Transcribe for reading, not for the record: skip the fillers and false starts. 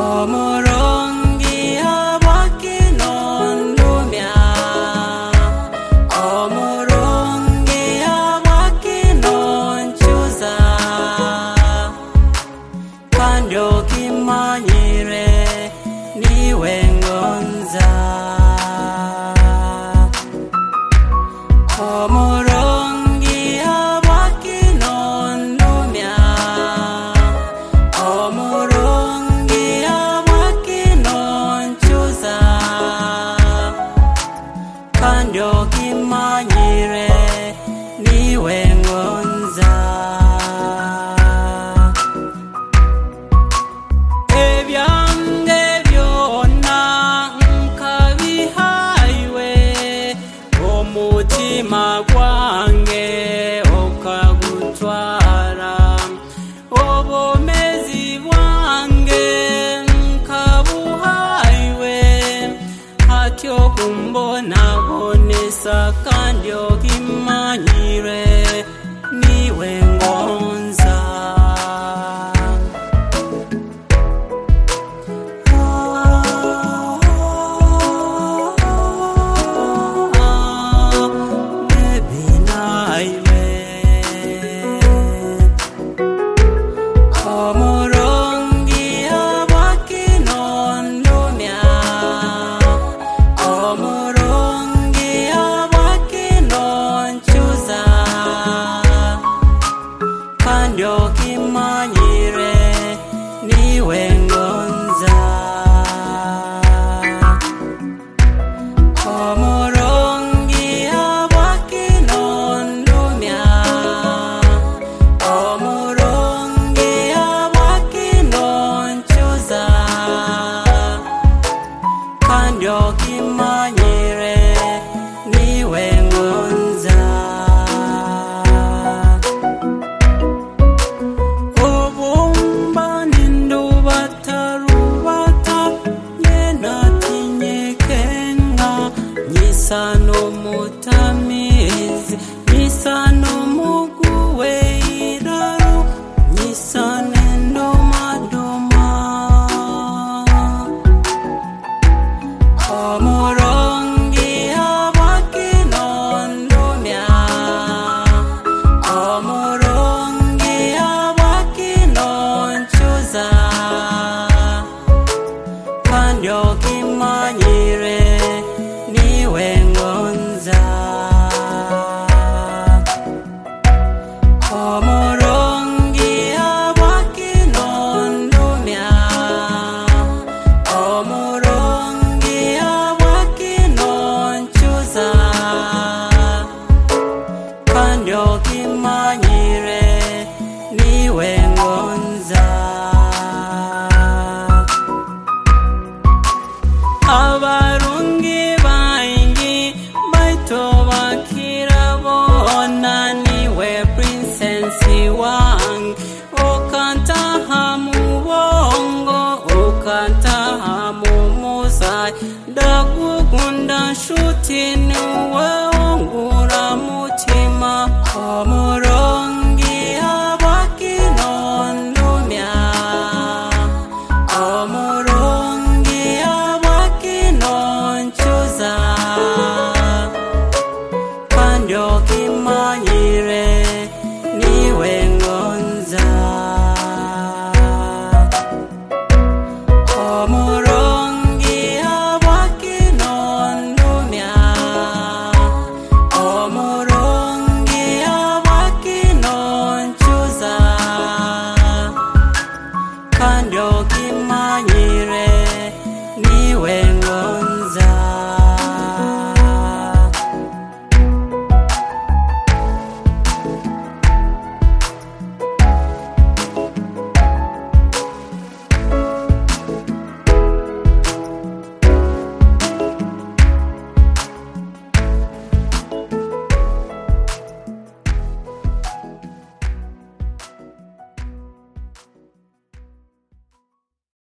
Omurungi abakinondumya, omurungi abakinonchuza, kandi okimanyire niwe ngonza. Omurungi abakinondumya, omurungi abakinonchuza, kandi okimanyire niwe ngonza. Ebyange byonna nkabihaiwe, omutima gwange okagutwara, obwomezi bwange nkabuhaiwe, hati okumbonabonesa kandi okimanyire niwe ngonza. Omurungi abakinondumya, omurungi abakinonchuza, kandi okimanyire niwe ngonza. Omurungi abakinondumya, omurungi abakinonchuza, kandi okimanyire niwe ngonza. Obumba nindubatarubata, yena tinyekenga, nyisa n'omutamizi, nyisa n'omuguweiraro, nyisa n'endomadoma. Omurungi abakinondumya, omurungi abakinonchuza, kandi okimanyire niwe ngonza. Omurungi abakinondumya, omurungi abakinonchuza, kandi okimanyire